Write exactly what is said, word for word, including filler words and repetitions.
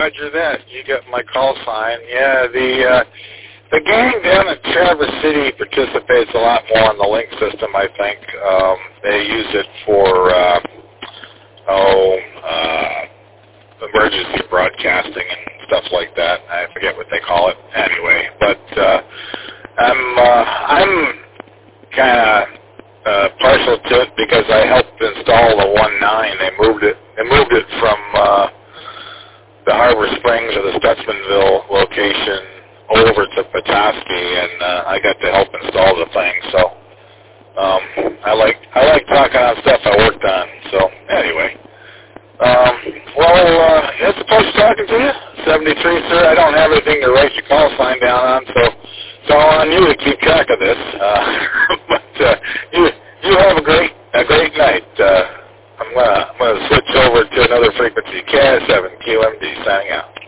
Roger that. You got my call sign. Yeah, the uh, the gang down in Traverse City participates a lot more in the link system, I think. Um, they use it for, uh, oh, uh, emergency broadcasting and stuff like that. I forget what they call it anyway. But uh, I'm, uh, I'm kind of uh, partial to it because I helped install the one nine. They moved it, they moved it from uh, the Harbor Springs or the Stutzmanville location over to Petoskey, and uh, I got to help install the thing. So um, I like I like talking on stuff I worked on. So anyway, um, well, uh, it's a pleasure talking to you. seventy-three, sir. I don't have anything to write your call sign down on, so it's all on you to keep track of this. Uh, but uh, you you have a great a great night. Uh, I'm gonna I'm gonna switch over to another frequency. K I seven Q M D signing out.